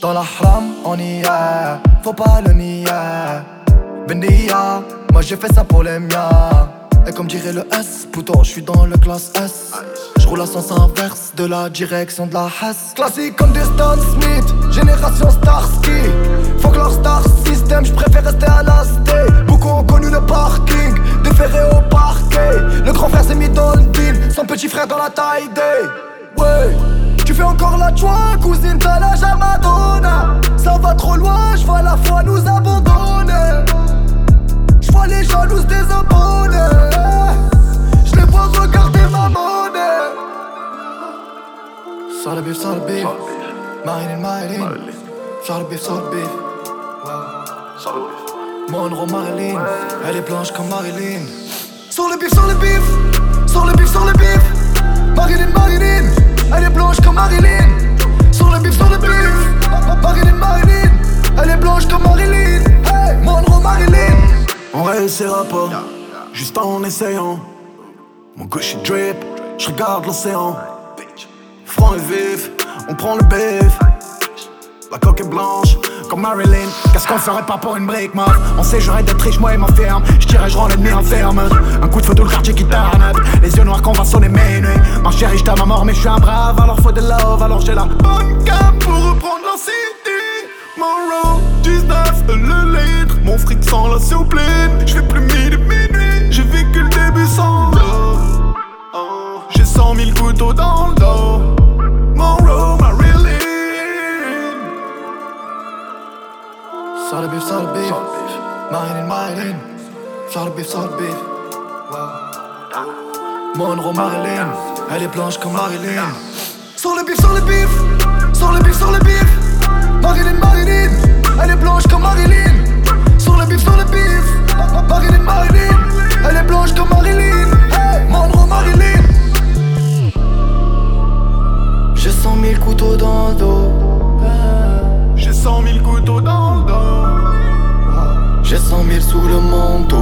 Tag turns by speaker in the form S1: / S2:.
S1: dans la haram, on y est, faut pas le nier. Bendia, moi j'ai fait ça pour les miens. Et comme dirait le S, plutôt je suis dans le classe S. Je roule à sens inverse de la direction de la Hesse. Classique comme des Stan Smith, génération Starsky. Faut que leur star system, je préfère rester à la stay. Beaucoup ont connu le parking, déféré au parquet. Le grand frère s'est mis dans le deal, son petit frère dans la taille des. Ouais, tu fais encore la joie, cousine, t'as l'âge à Madonna. Ça va trop loin, je vois la foi nous abandonner. Je vois les jalouses des abonnés. Je les vois regarder ma monnaie. Sors le bif, sors le bif. Marilyn. Sors le bif, sors le bif. Monroe Marilyn, elle est blanche comme Marilyn. Sors le bif, sors le bif. Sors le bif, sors le bif. Marilyn, elle est blanche comme Marilyn. Sors le bif, sors le bif. Marilyn, elle est blanche comme Marilyn. Hey, Monroe Marilyn.
S2: On réussira pas, juste en essayant. Mon gauche est drip, je regarde l'océan. Franc et vif, on prend le bif. La coque est blanche, comme Marilyn. Qu'est-ce qu'on ferait pas pour une brique, meuf? On sait j'aurais d'être riche, moi et ma ferme. J'tirais, je rends l'ennemi enferme. Un coup de feu, tout le quartier qui tarnette. Les yeux noirs qu'on va sonner minuit. Ma chérie, j't'aime à mort, mais j'suis un brave. Alors faut de love, alors j'ai la bonne cam pour reprendre la city. Monroe, 19 le litre. Mon fric sans la soupline. J'fais plus midi minuit. J'ai vécu le début sans l'eau. J'ai 100 000 couteaux dans le dos. Monroe, Marilyn.
S1: Sors le bif, sors le bif. Marilyn. Sors le bif, sors le bif. Monroe Marilyn, elle est blanche comme Marilyn. Sors le bif, sors le bif. Sors le bif, sors le bif. Marilyn, elle est blanche comme Marilyn. Sors le bif, sors le bif. Marilyn, elle est blanche comme Marilyn. Hey, Monroe Marilyn. J'ai 100 000 couteaux dans le dos.
S2: J'ai 100 000 couteaux dans le dos.
S1: J'ai 100 000 sous le manteau.